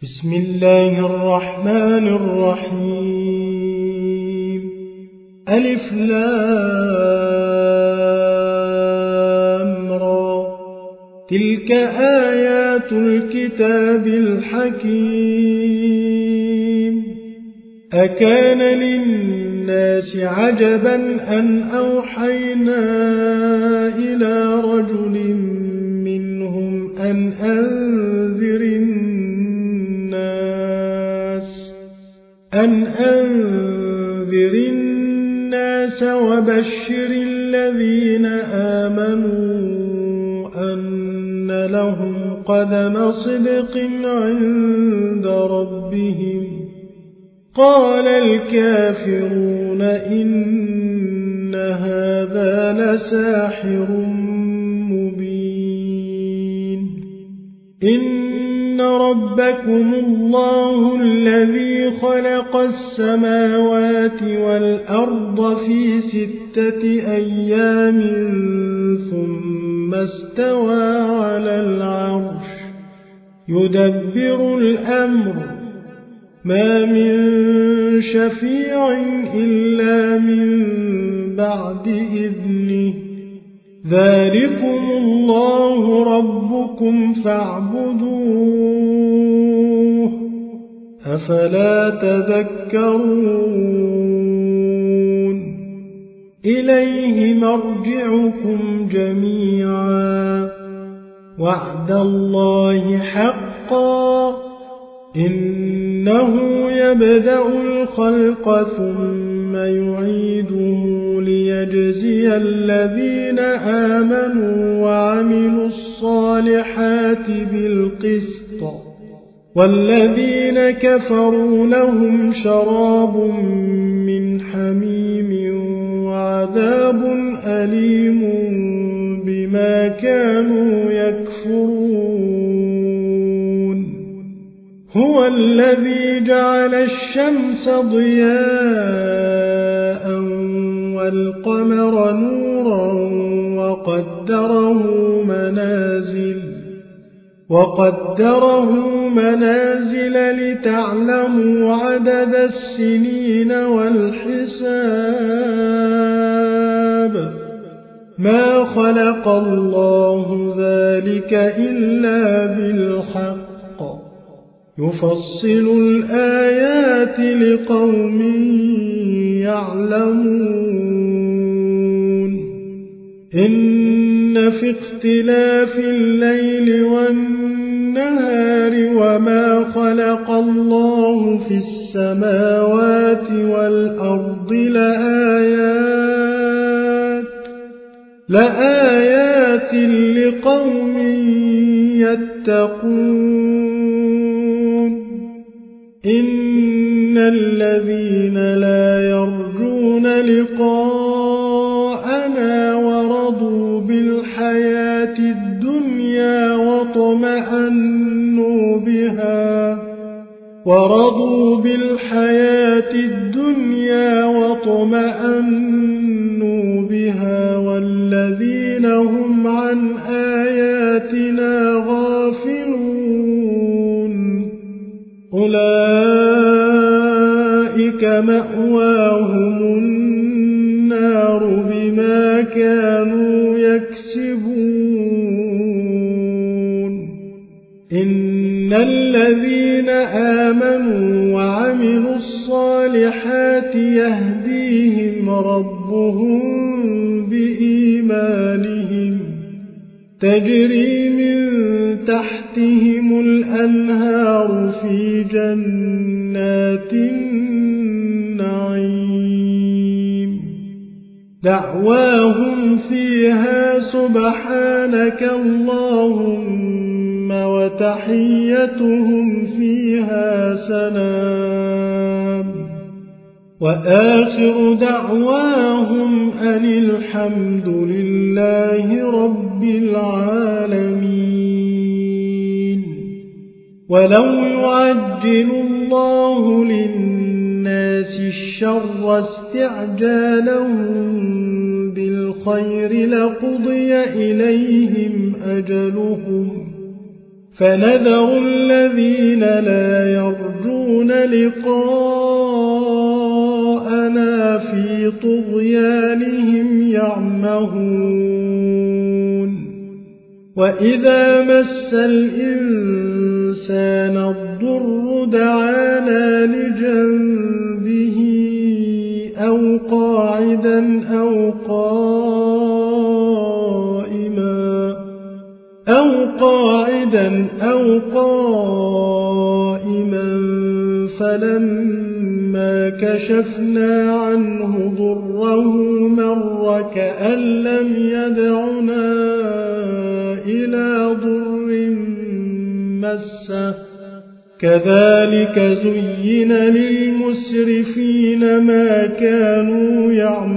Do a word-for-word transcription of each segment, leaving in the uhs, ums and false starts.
بسم الله الرحمن الرحيم. ألف لام را. تلك آيات الكتاب الحكيم. أكان للناس عجبا أن أوحينا إلى رجل منهم أن أنذر الناس أن أنذر الناس وبشر الذين آمنوا أن لهم قدم صدق عند ربهم. قال الكافرون إن هذا لساحر مبين. إن ربكم الله الذي خلق السماوات والأرض في ستة أيام ثم استوى على العرش يدبر الأمر ما من شفيع إلا من بعد إذنه. ذلكم الله ربكم فاعبدوه أفلا تذكرون. إليه مرجعكم جميعا وعد الله حقا إنه يبدأ الخلق ثم يعيده ليجزي الذين آمنوا وعملوا الصالحات بالقسط والذين كفروا لهم شراب من حميم وعذاب أليم بما كانوا يكفرون. هو الذي جعل الشمس ضياء والقمر نورا وقدره منازل وقدره منازل لتعلموا عدد السنين والحساب. ما خلق الله ذلك إلا بالحق يفصل الآيات لقوم يعلمون. إن في اختلاف الليل والنهار وما خلق الله في السماوات والأرض لآيات لآيات لقوم يتقون. إن الذين لا يرجون لقاءنا ورضوا بالحياة الدنيا واطمأنوا بها ورضوا بالحياة الدنيا واطمأنوا بها والذين هم عن آياتنا غافلون أولئك مأواهم النار بما كانوا يكسبون. إن الذين آمنوا وعملوا الصالحات يهديهم ربهم بإيمانهم تجري من تحتهم الأنهار في جنات النعيم. دعواهم فيها سبحانك اللهم وتحيتهم فيها سلام وآخر دعواهم أن الحمد لله رب العالمين. ولو يعجل الله للناس الشر استعجالهم بالخير لقضي إليهم أجلهم فنذر الذين لا وإذا مس الإنسان الضر دعانا لجنبه أو قاعدا أو قائما أو قاعدا أو قائما فلما كشفنا عنه ضره مر كأن لم يدعنا إلى ضر مسه كذلك زين للمسرفين ما كانوا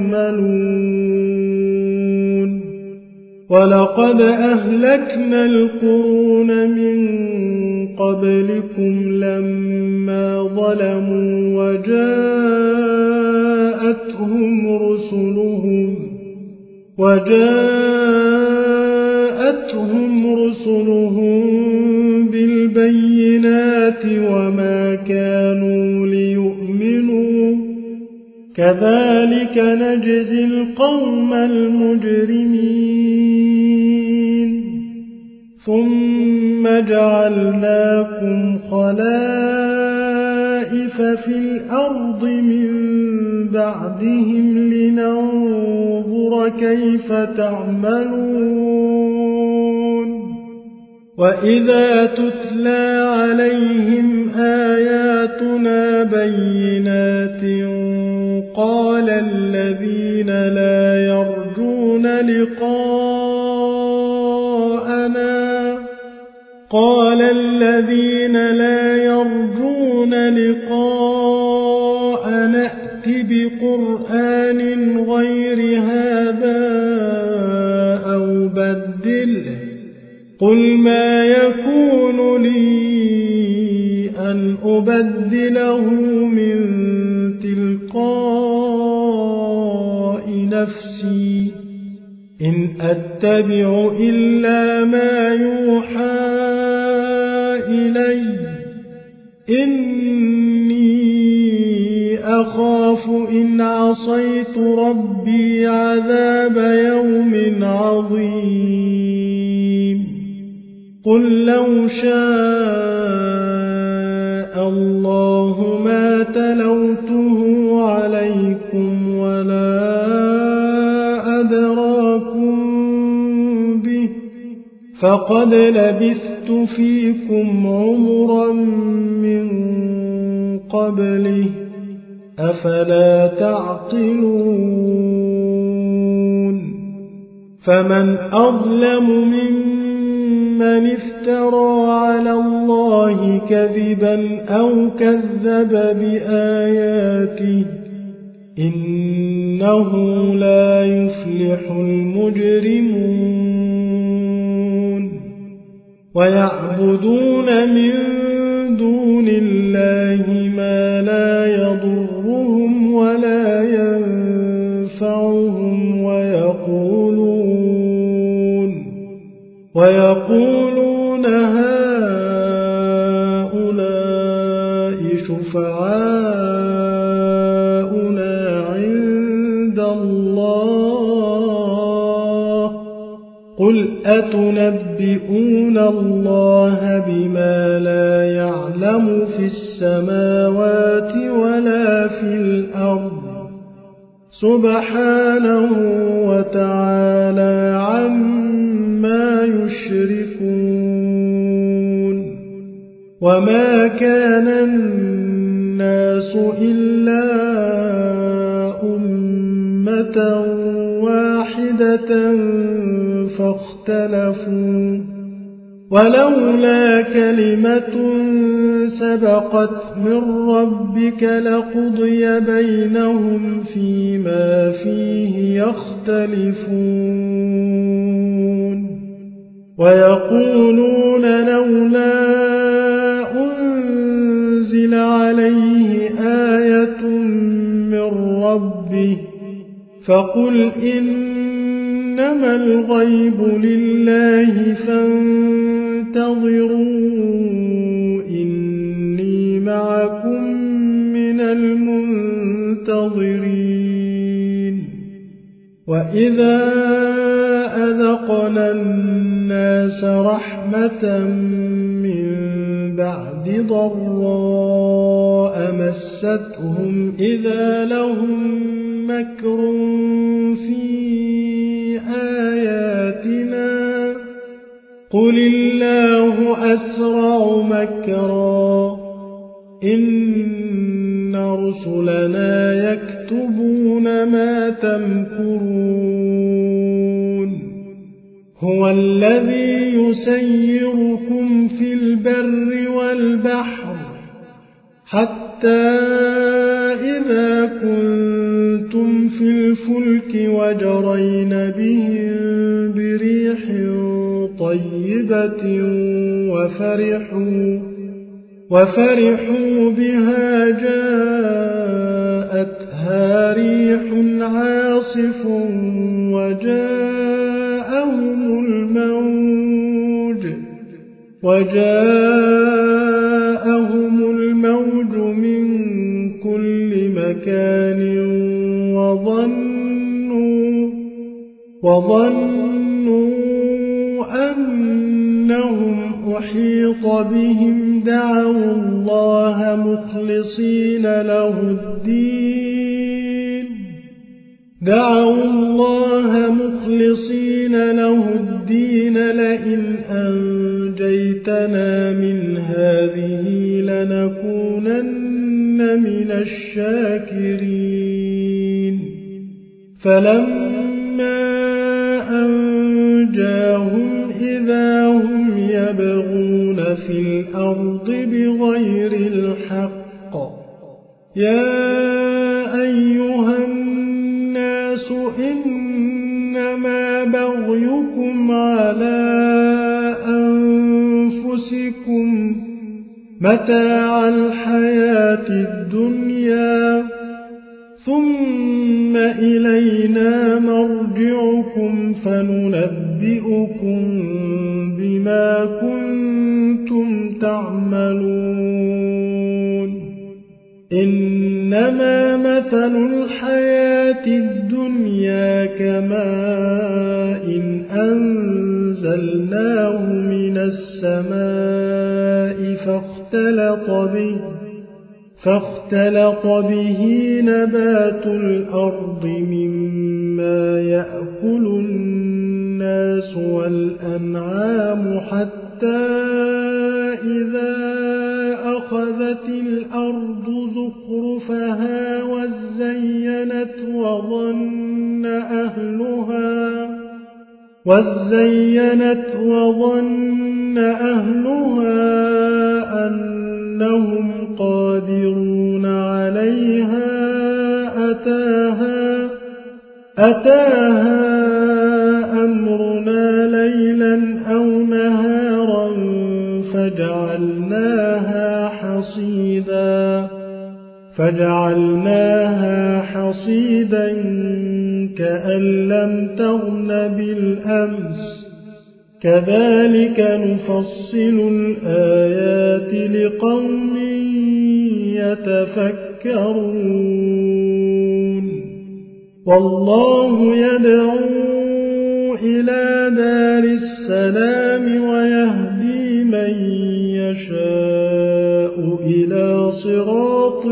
يعملون ولقد أهلكنا القرون من قبلكم لما ظلموا وجاءتهم رسلهم وجاءتهم رسلهم بالبينات وما كانوا ليؤمنوا كذلك نجزي القوم المجرمين ثم جعلناكم خلائف في الأرض من بعدهم لننظر كيف تعملون وإذا تتلى عليهم آياتنا بينات قال الذين لا يرجون لقاءنا قال الذين لا يرجون لقاءنا ائت بقرآن غير هذا أو بدله قل ما يكون لي أن أبدله من تلقاء نفسي إن أتبع إلا ما يوحى إلي إني أخاف إن عصيت ربي عذاب يوم عظيم قل لو شاء الله ما تلوته عليكم ولا أدراكم به فقد لبثت فيكم عمرا من قبله أفلا تعقلون فمن أظلم ممن افترى على الله كذبا أو كذب بآياته إنه لا يفلح المجرمون ويعبدون من دون الله ما لا يضرهم ولا ينفعهم ويقولون ويقولون هؤلاء شفعاؤنا عند الله قل أتنبئون الله بما لا يعلم في السماوات ولا في الأرض سبحانه وتعالى عما يشركون وما كان الناس إلا أمة واحدة فاختلفوا ولولا كلمة سبقت من ربك لقضي بينهم فيما فيه يختلفون ويقولون لولا أنزل عليه آية من ربه فقل إنما الغيب لله فانتظروا إني معكم من المنتظرين وإذا أذقنا الناس رحمة من بعد ضراء مستهم إذا لهم مكر في آياتنا قل الله أسرع مكرا إن رسلنا يكتبون ما تمكرون هو الذي يسيركم في البر والبحر حتى إذا كنتم في الفلك وجرين بهم بريح طيبة وفرحوا, وفرحوا بها جاءتها ريح عاصف وجاءهم الموج, وجاءهم الموج من كل مكان وظنوا, وظنوا أنهم أحيط بهم دعوا الله مخلصين له الدين دعوا الله مخلصين له الدين لئن أنجيتنا من هذه لنكونن من الشاكرين فلما أنجاهم إذا هم يبغون في الأرض بغير الحق يا أيها الناس إنما بغيكم على أنفسكم متاع الحياة الدنيا ثم إلينا مرجعكم فننبئكم بما كنتم تعملون إنما مثل الحياة الدنيا كماء إن أنزلناه من السماء فاختلط به فاختلط به نبات الأرض مما يأكل الناس والأنعام حتى إذا أخذت الأرض زخرفها وزينت وظن أهلها وزينت وظن أهلها أنهم قادرون عليها أتاها أتاها أمرنا ليلا أو نهارا فجعلناها حصيدا فجعلناها حصيدا كأن لم تغن بالأمس كذلك نفصل الآيات لقوم يتفكرون والله يدعو إلى دار السلام ويهدي من يشاء إلى صراط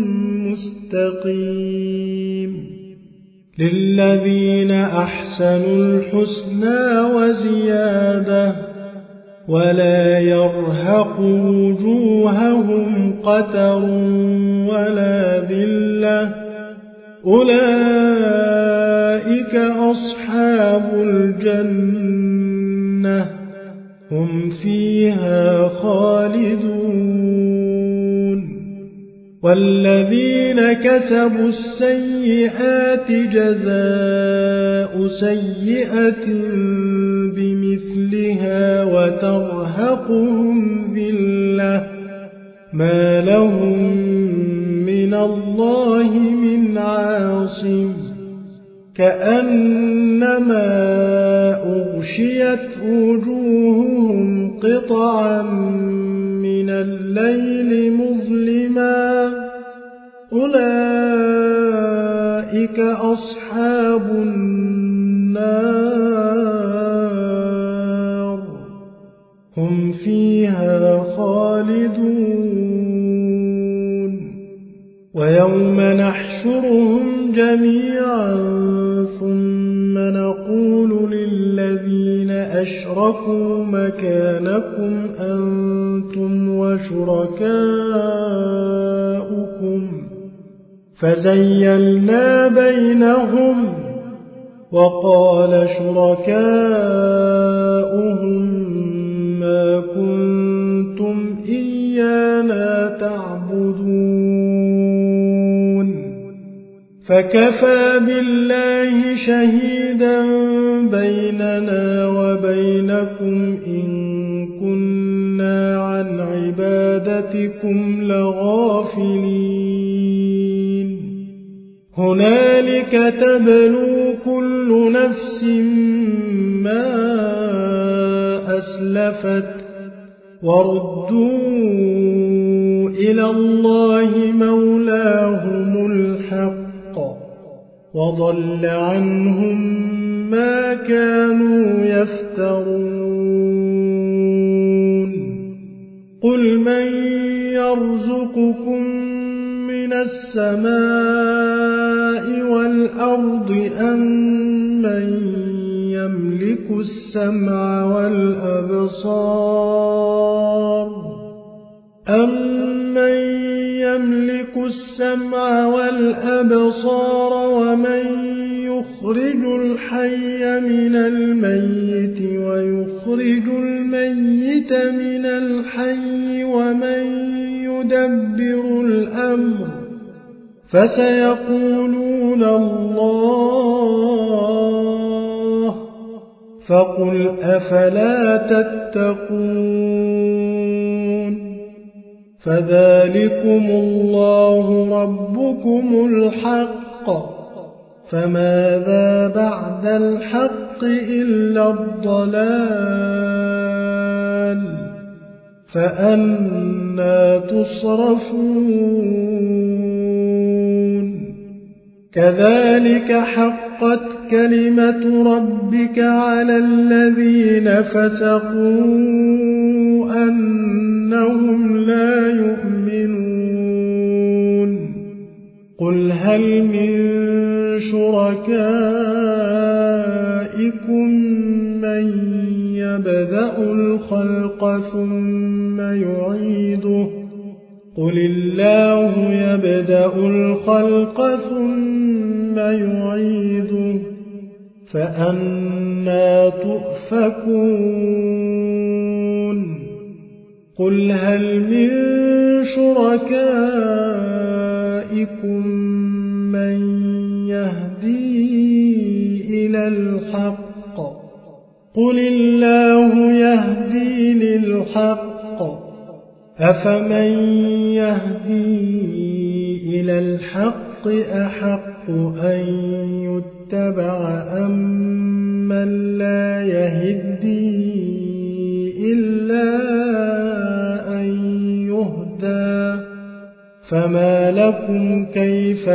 مستقيم للذين أحسنوا الحسنى وزيادة ولا يرهق وجوههم قتر ولا ذلة أولئك أصحاب الجنة هم فيها خالدون والذين كسبوا السيئات جزاء سيئة بمثلها وترهقهم ذلة ما لهم من الله من عاصم كأنما أغشيت وجوههم قطعا من الليل مظلما أولئك أصحاب النار فيها خالدون ويوم نحشرهم جميعا ثم نقول للذين أشركوا مكانكم أنتم وشركاؤكم فزيلنا بينهم وقال شركاؤهم ما كنتم إيانا تعبدون فكفى بالله شهيدا بيننا وبينكم إن كنا عن عبادتكم لغافلين هنالك تبلو كل نفس ما أسلفت وردوا إلى الله مولاهم الحق وضل عنهم ما كانوا يفترون قل من يرزقكم من السماء والأرض أم من يملك السمع والأبصار أمن يملك السمع والأبصار ومن يخرج الحي من الميت ويخرج الميت من الحي ومن يدبر الأمر فسيقولون الله فقل أفلا تتقون فذلكم الله ربكم الحق فماذا بعد الحق إلا الضلال فأنى تصرفون كذلك حقت كلمة ربك على الذين فسقوا أنهم لا يؤمنون قل هل من شركائكم من يبدأ الخلق ثم يعيده قل الله يبدأ الخلق ثم يعيده فأنى تؤفكون قل هل من شركائكم من يهدي إلى الحق قل الله يهدي للحق أفمن يهدي إلى الحق أحق أن يتبع أم من لا يهدي إلا أن يهدى فما لكم كيف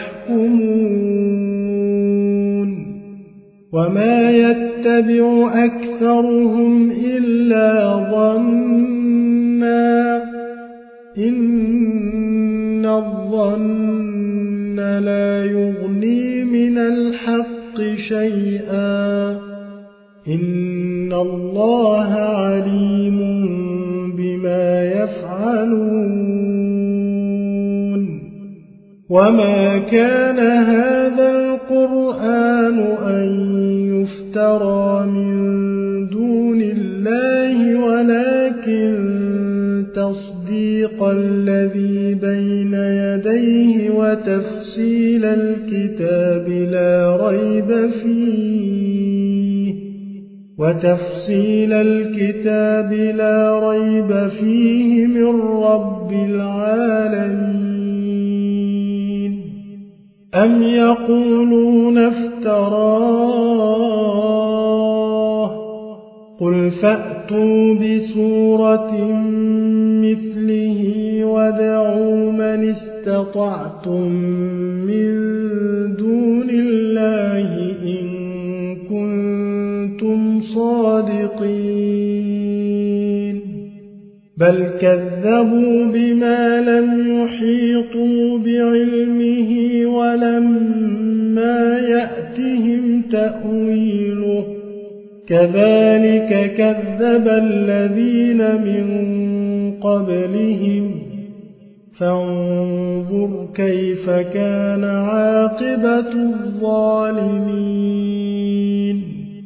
تحكمون وما يتبع أكثرهم إلا ظنا إن الظن لا يغني من الحق شيئا إن الله عليم بما يفعلون وما كان هذا القرآن أن يفترى من دون الله ولكن تصديق الذي بين يديه وتفصيل الكتاب لا ريب فيه وتفصيل الكتاب لا ريب فيه من رب العالمين أم يقولون افتراه قل فأتوا بسورة مثله وادعوا من استطعتم من دون الله إن كنتم صادقين بل كذبوا بما لم يحيطوا بعلمه ولما يأتهم تأويله كذلك كذب الذين من قبلهم فانظر كيف كان عاقبة الظالمين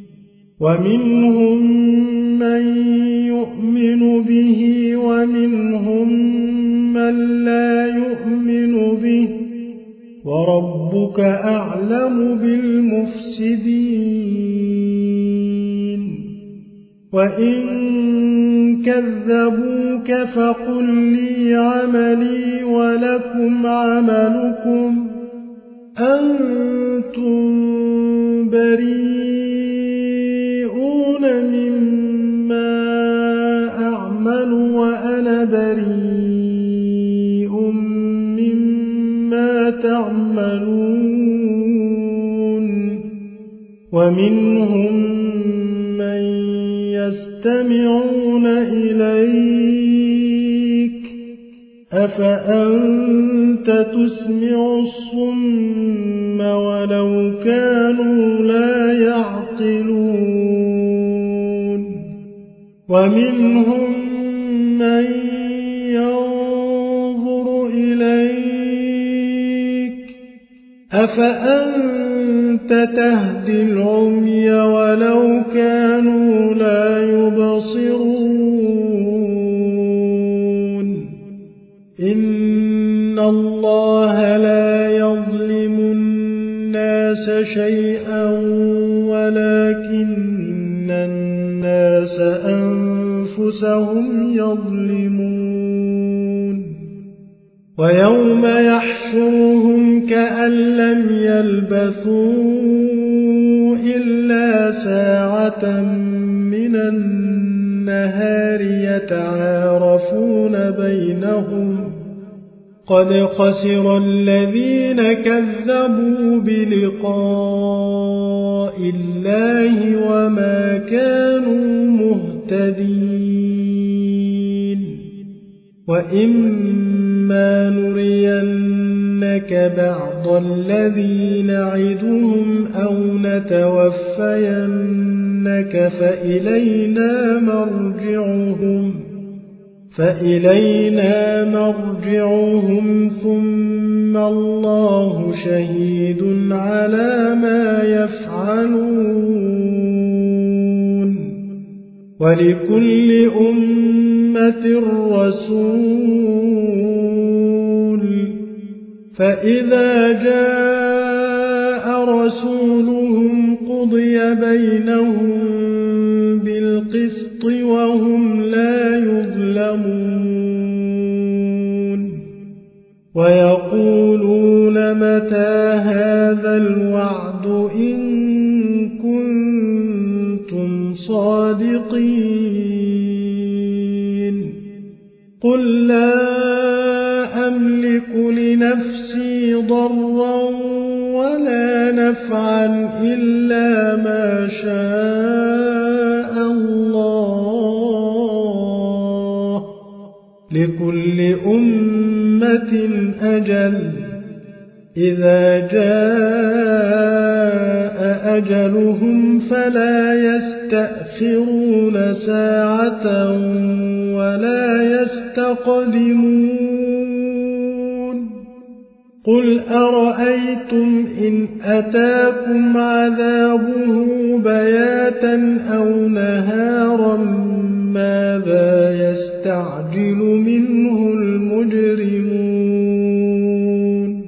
ومنهم من يؤمن به ومنهم من لا يؤمن به وربك أعلم بالمفسدين وإن كذبوك فقل لي عملي ولكم عملكم أنتم بريئون مما أعمل وأنا بريء مما تعملون ومنهم من يستمعون إليك أفأنت تسمع الصم ولو كانوا لا يعقلون ومنهم من ينظر إليك أفأنت تهدي العمي ولو كانوا لا يبصرون إن الله لا يظلم الناس شيئا ولكن الناس أنفسهم يظلمون ويوم يحشرهم كأن لم يلبثوا إلا ساعة من النهار يتعارفون بينهم قد خسر الذين كذبوا بلقاء الله وما كانوا مهتدين وإما نرينك بعض الذي نعدهم أو نتوفينك فإلينا مرجعهم فإلينا مرجعهم ثم الله شهيد على ما يفعلون ولكل أمة رسول فإذا جاء رسولهم قضي بينهم بالقسط وهم لا يظلمون ويقولون متى هذا الوعد إن كنتم صادقين قل لا أملك لنفسي ضرا ولا نفعا إلا ما شاء الله لكل أمة أجل إذا جاء أجلهم فلا يستأخرون ساعة ولا يستقدمون قل أرأيتم إن أتاكم عذابه بياتا أو نهارا ماذا يستعجل منه المجرمون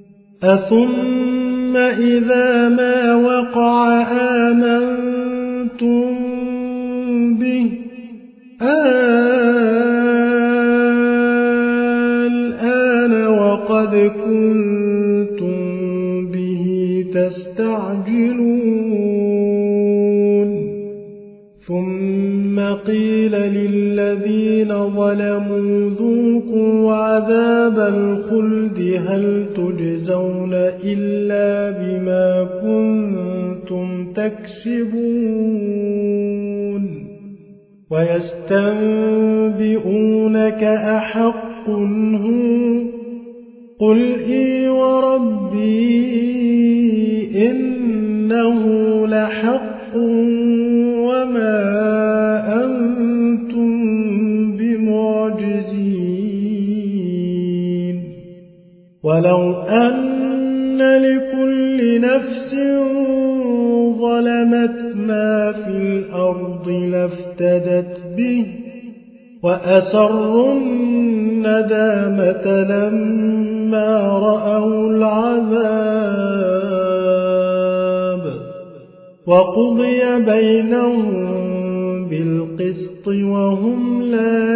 أثم إذا ما وقع آمنتم به الآن وقد كنتم به تستعجلون ثم قيل للذين ظلموا ذوقوا عذاب الخلد هل تجزون إلا بما كنتم تكسبون ويستنبئونك أحق هو قل إي وربي إنه لحق وما أنتم بمعجزين ولو أن لكل نفس ظلمت ما في الأرض لافتدت به وأسروا الندامة لما رأوا العذاب وقضي بينهم بالقسط وهم لا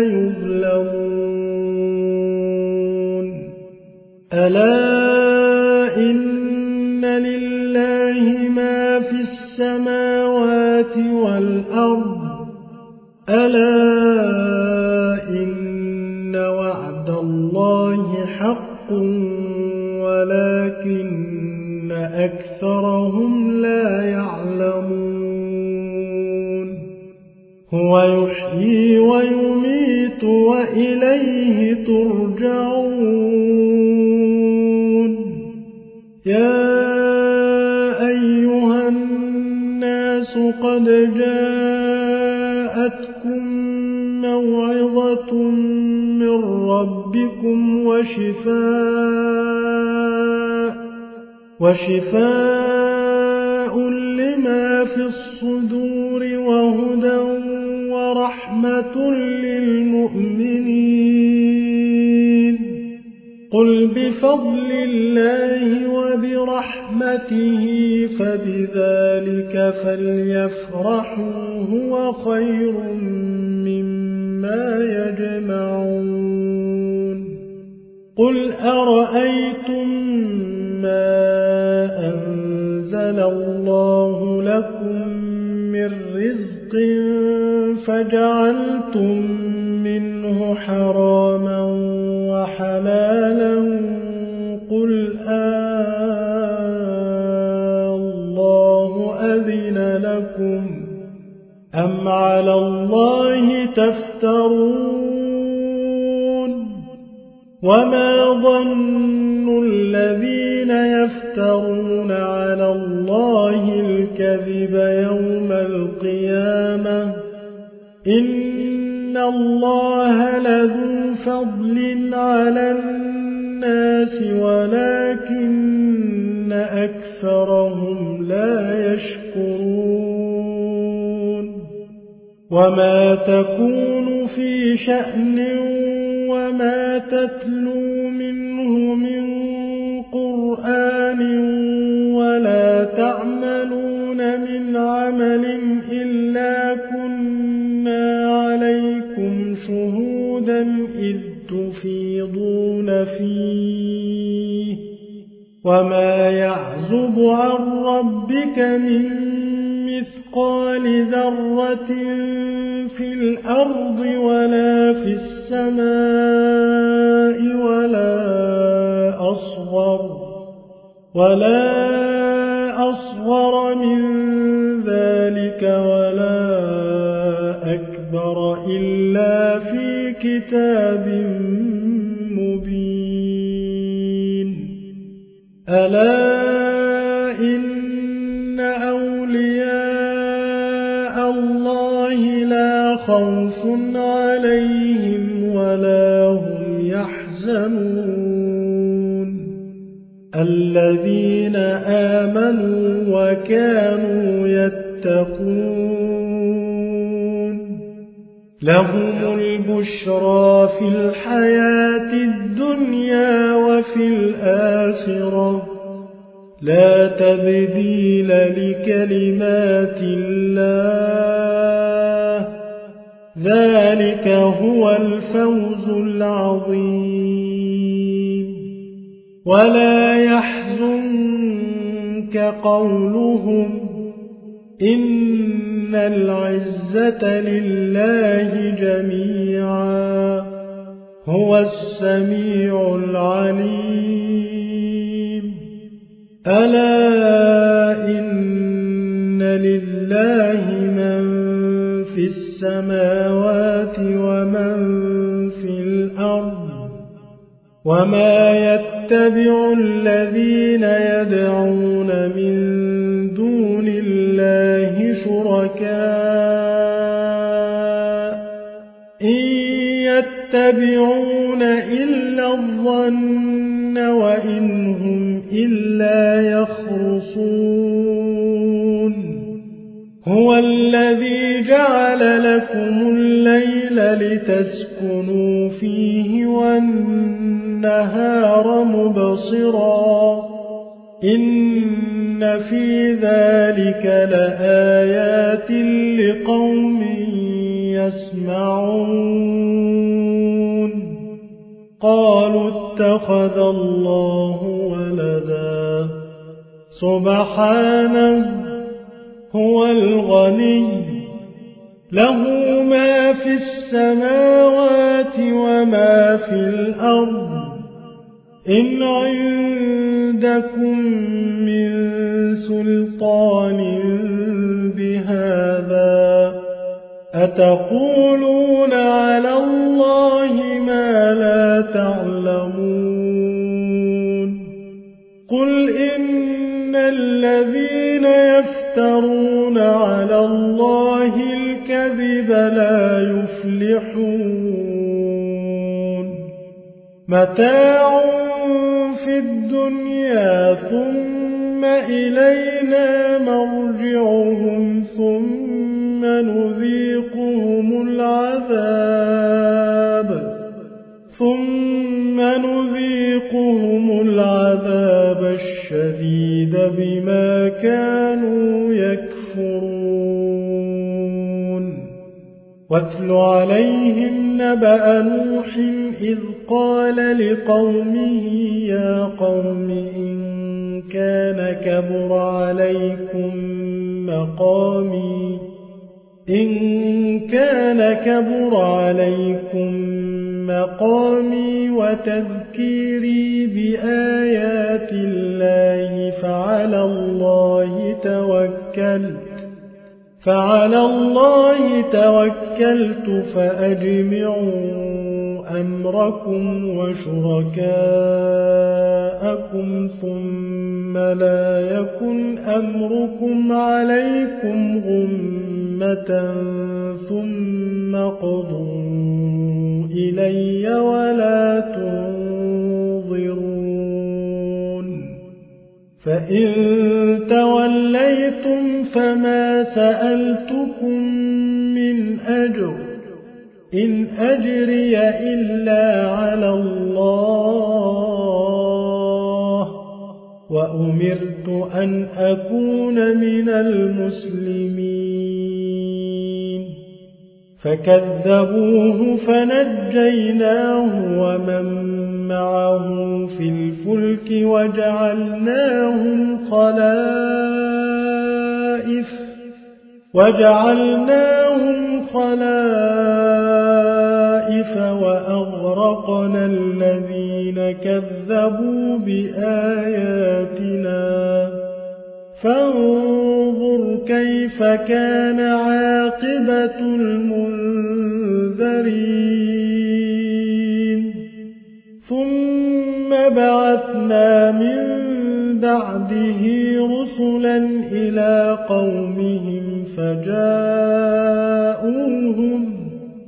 يظلمون ألا إن لله ما في السماوات والأرض ألا إن وعد الله حق ولكن أكثرهم لا يعلمون هو يحيي ويميت وإليه ترجعون يا أيها الناس قد جاءتكم موعظة من ربكم وشفاء وشفاء لما في الصدور وهدى ورحمة للمؤمنين قل بفضل الله وبرحمته فبذلك فليفرحوا هو خير مما يجمعون قل أرأيتم ما أنزل الله لكم من رزق فجعلتم منه حراما وحلالا قل آه الله أذن لكم أم على الله تفترون وما ظن الذين يفترون على الله الكذب يوم القيامة إن الله لذو فضل على الناس ولكن أكثرهم لا يشكرون وما تكون في شأن وما تتلو منه من قرآن ولا تعملون من عمل إلا كنا عليكم شهودا إذ تفيضون فيه وما يعزب عن ربك من مثقال ذرة في الأرض ولا في السماء ولا أصغر ولا أصغر من ذلك ولا أكبر إلا في كتاب مبين ألا إن أولياء الله لا خوف عليهم ولا هم يحزنون الذين آمنوا وكانوا يتقون لهم البشرى في الحياة الدنيا وفي الآخرة لا تبديل لكلمات الله ذلك هو الفوز العظيم ولا يحزنك قولهم إن العزة لله جميعا هو السميع العليم ألا إن لله من في السماء السماوات ومن في الأرض وما يتبع الذين يدعون من دون الله شركاء إن يتبعون إلا الظن وإن هم إلا يخرصون هو الذي جعل لكم الليل لتسكنوا فيه والنهار مبصرا إن في ذلك لآيات لقوم يسمعون قالوا اتخذ الله ولدا سبحانه هو الغني له ما في السماوات وما في الأرض إن عندكم من سلطان بهذا أتقولون على الله ما لا تعلمون قل إن الذين يفترون على الله الكذب لا يفلحون متاع في الدنيا ثم إلينا مرجعهم ثم نذيقهم العذاب ثم نذيقهم العذاب الشديد بما كانوا يكفرون واتل عليهم نبأ نوح إذ قال لقومه يا قوم إن كان كبر عليكم مقامي إن كان كبر عليكم مقامي وتذكيري بآيات الله فعلى الله توكلت فعلى الله توكلت فأجمعوا أمركم وشركاءكم ثم لا يكن أمركم عليكم غمة ثم قضوا إلي ولا تنظرون فإن توليتم فما سألتكم من أجر إن أجري إلا على الله وأمرت أن أكون من المسلمين فكذبوه فنجيناه ومن معه في الفلك وجعلناهم خلائف وجعلناهم خلائف وأغرقنا الذين كذبوا بآياتنا فانظر كيف كان عاقبة المنذرين ثم بعثنا من بعده رسلا إلى قومهم فجاءوهم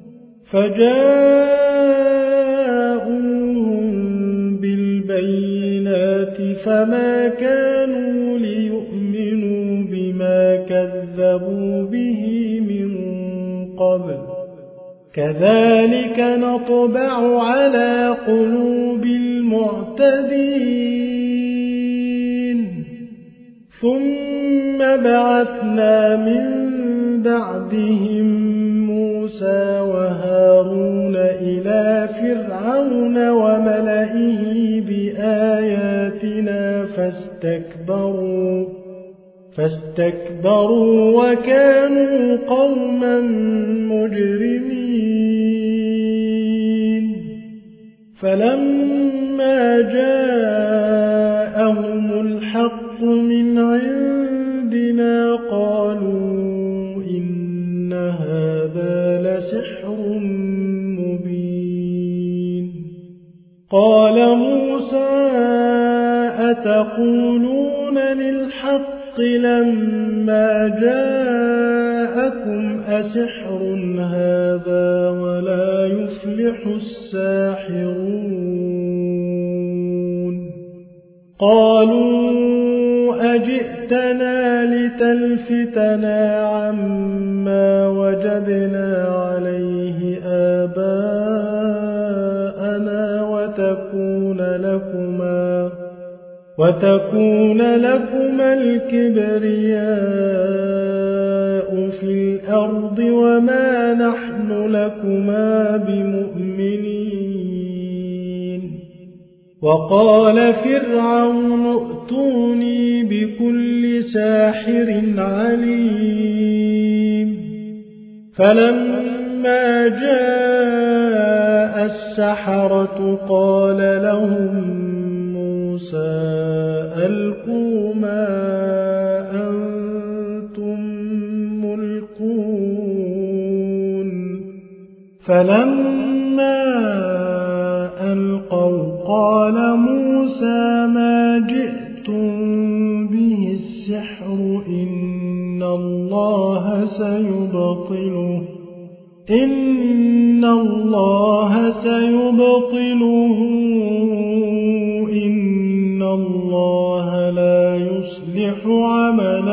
فجاءوهم بالبينات فما كانوا ليؤمنوا بما كذبوا به من قبل كذلك نطبع على قلوب المعتدين ثم بعثنا من بعدهم موسى وهارون إلى فرعون وملئه بآياتنا فاستكبروا فاستكبروا وكانوا قوما مجرمين فلما جاءهم الحق من عندنا قالوا إن هذا قال موسى أتقولون للحق لما جاءكم أسحر هذا ولا يفلح الساحرون قالوا أجئتنا لتلفتنا عما وجدنا عليه آباءنا وتكون لكما وتكون لكما الكبرياء في الأرض وما نحن لكما بمؤمنين وقال فرعون ائتوني بكل ساحر عليم فلما جاء السحرة قال لهم موسى ألقوا ما أنتم ملقون فلما ألقوا قال موسى ما جئتم به السحر إن الله سيبطله إن الله سيبطله إن الله لا يصلح عمل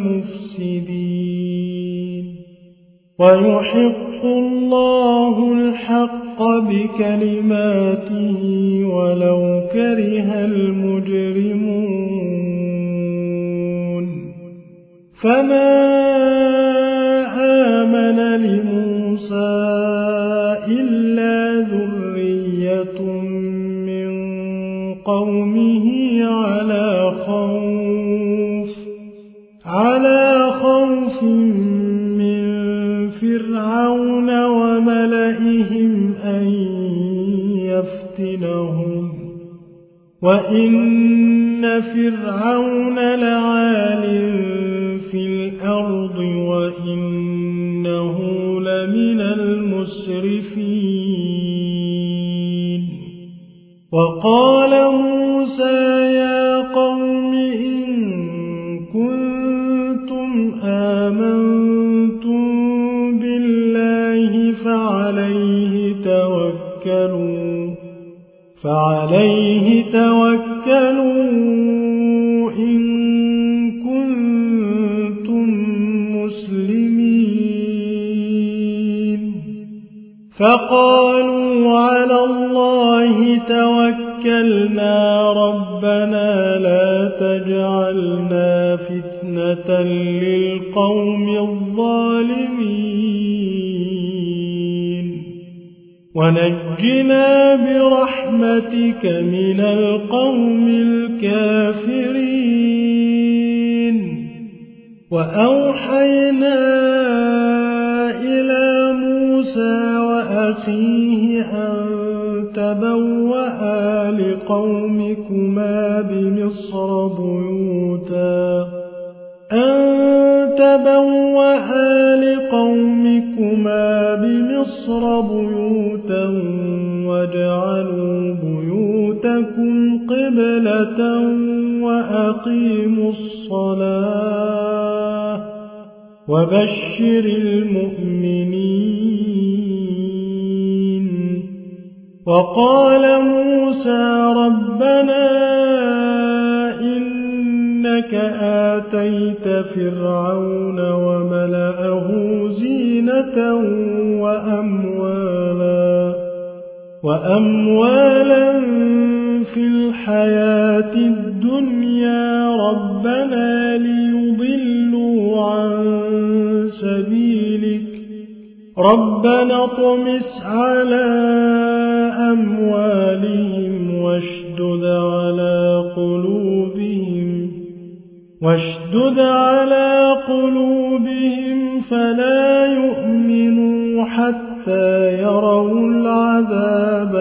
المفسدين ويحق الله الحق بكلماته ولو كره المجرمون فما آمن لموسى إلا ذرية من قومه على خوف على خوف من فرعون وملئهم أن يفتنهم وإن فرعون لعال في الأرض وإنه لمن المسرفين وقال موسى يا قوم إن كنتم آمنتم بالله فعليه توكلوا فعليه توكلوا إن كنتم مسلمين فقالوا على الله توكلنا ربنا لا تجعلنا فتنة للقوم الظالمين ونجنا برحمتك من القوم الكافرين وأوحينا إلى موسى وأخيه أن تبوأ لقومكما بمصر بيوتا أن تبوأ لقومكما بمصر بيوتا واجعلوا بيوتكم قبلة وأقيموا الصلاة وبشر المؤمنين وقال موسى ربنا إنك آتيت فرعون وملأه زينة وأموالا وأموالا في الحياة الدنيا ربنا ليضلوا عن سبيلك ربنا اطمس على أموالهم واشدد على قلوبهم واشدد على قلوبهم فلا يؤمنوا حتى يروا العذاب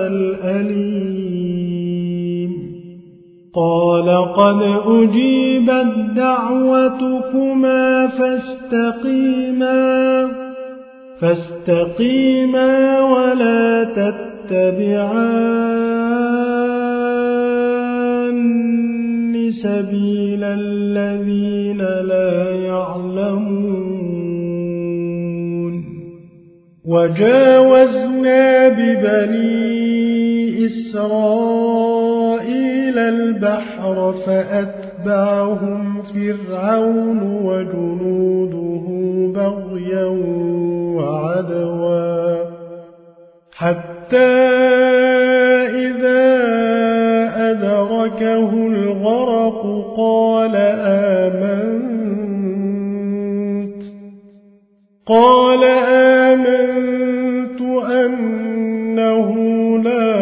الأليم قال قد أجيبت دعوتكما فاستقيما فاستقيما ولا تتبعان سبيل الذين لا يعلمون وجاوزنا ببني إسرائيل البحر فأتبعهم فرعون وجنوده بغيا وعدوا حتى إذا أدركه الغرق قال آمنت قال آمنت أنه لا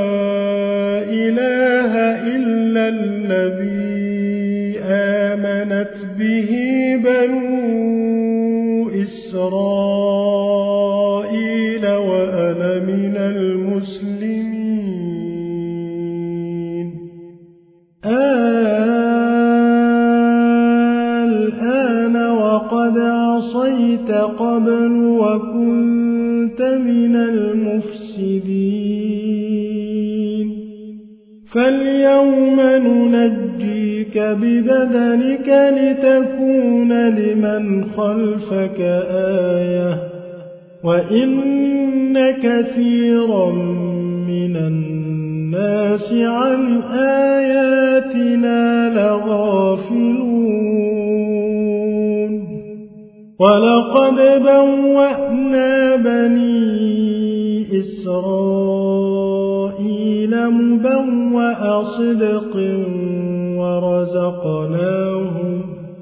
إله إلا الذي آمنت به بنو إسرائيل وأنا من المسلمين الآن وقد عصيت قبل وكنت من المفسدين فاليوم ننجيك ببدنك لتكون لمن خلفك آية وإن كثيرا من الناس عن آياتنا لغافلون ولقد بوأنا بني إسرائيل مبوأ صدق ورزقناهم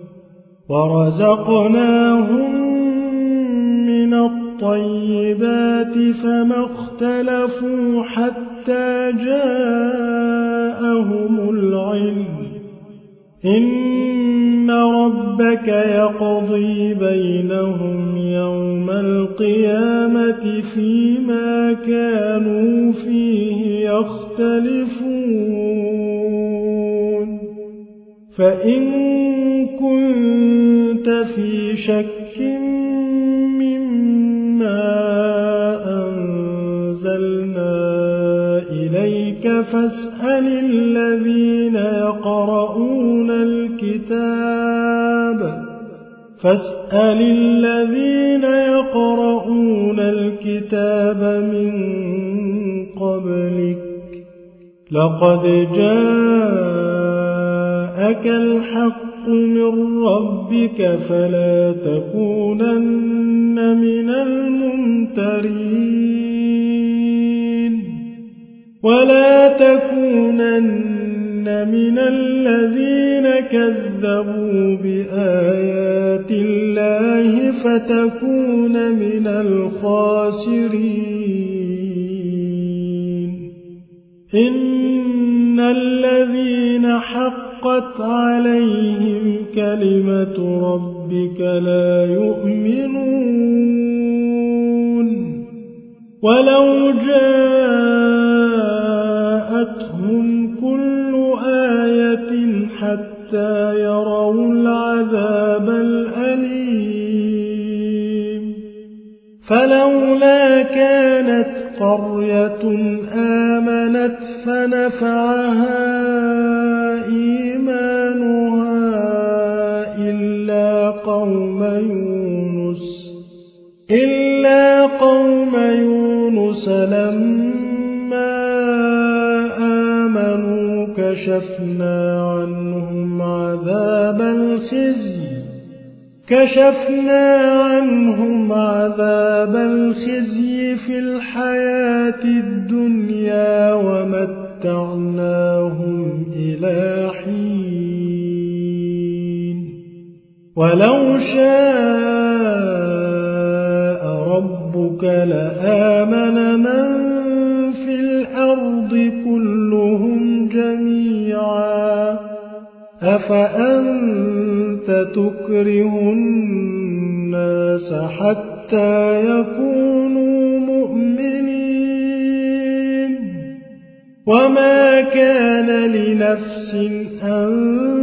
ورزقناهم من الطيبات فما اختلفوا حتى جاءهم العلم إن ربك يقضي بينهم يوم القيامة فيما كانوا فيه يختلفون فإن كنت في شك مما أنزلنا إليك فاسأل الذين يقرؤون الكتاب فاسأل الذين يقرؤون الكتاب من قبلك لقد جاءك الحق من ربك فلا تكونن من الممترين ولا تكونن من الذين كذبوا بآيات الله فتكون من الخاسرين إن الذين حقت عليهم كلمة ربك لا يؤمنون ولو جاءتهم كل آية حتى يروا العذاب الأليم فلولا كانت قرية آمنت فنفعها إيمانها إلا قوم يونس إلا قوم يونس لما آمنوا كشفنا عنهم عذاب الخزي كشفنا عنهم عذاب الخزي في الحياة الدنيا ومتعناهم إلى حين ولو شاء ربك لآمن من في الأرض كلهم جميعا أفأنت تكره الناس حتى يكونوا مؤمنين وما كان لنفس أن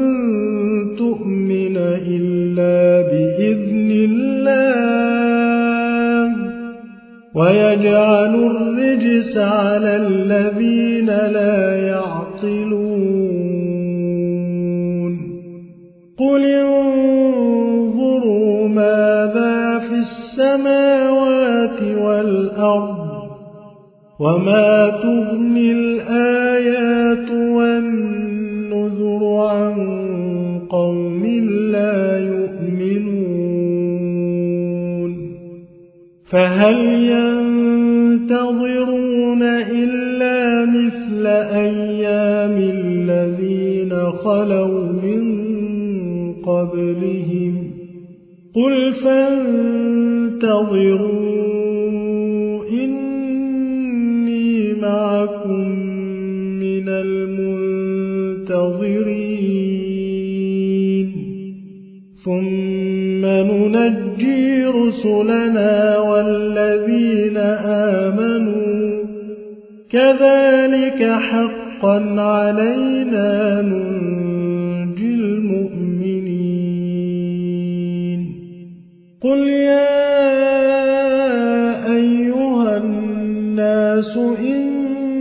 تؤمن إلا بإذن الله ويجعل الرجس على الذين لا يعقلون السماوات والأرض وما تغني الآيات والنذر عن قوم لا يؤمنون فهل ينتظرون إلا مثل أيام الذين خلوا من قبلهم قل فانتظروا إني معكم من المنتظرين ثم ننجي رسلنا والذين آمنوا كذلك حقا علينا ننجي المؤمنين قل يا أيها الناس إن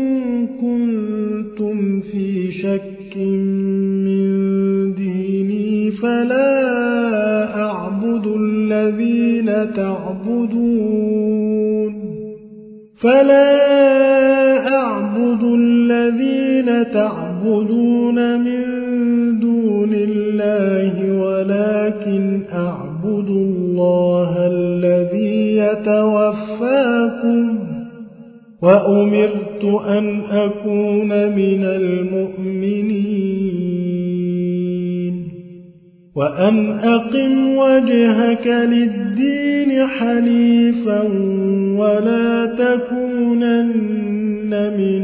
كنتم في شك من ديني فلا أعبد الذين تعبدون فلا أعبد الذين تعبدون من دون الله ولكن أعبد الله الذي يتوفاكم وأمرت أن أكون من المؤمنين وأن أقم وجهك للدين حنيفا ولا تكونن من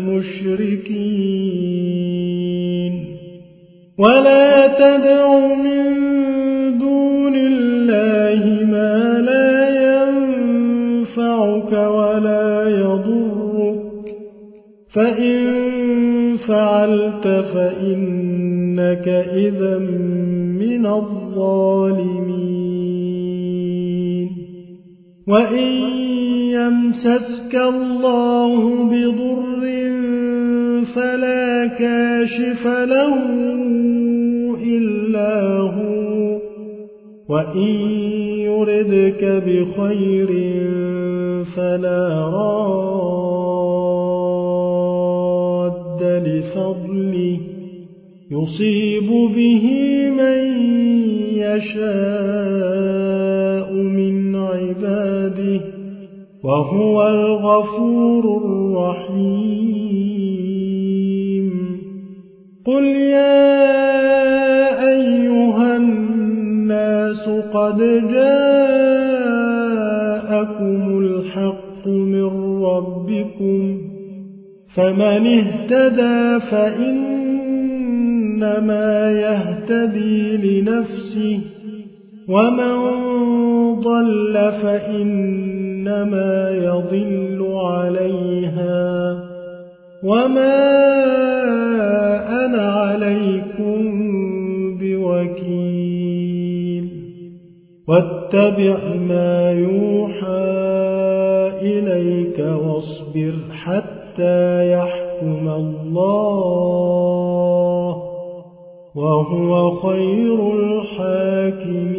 المشركين ولا تدع من دون الله ما لا ينفعك ولا يضرك فإن فعلت فإنك إذا من الظالمين وإن يمسسك الله بضر فلا كاشف له إلا هو وإن يردك بخير فلا راد لفضله يصيب به من يشاء من عباده وهو الغفور الرحيم قل يا أيها الناس قد جاءكم الحق من ربكم فمن اهتدى فإنما يهتدي لنفسه ومن ضل فإنما يضل عليها وما أنا عليكم بوكيل واتبع ما يوحى إليك واصبر حتى يحكم الله وهو خير الحاكمين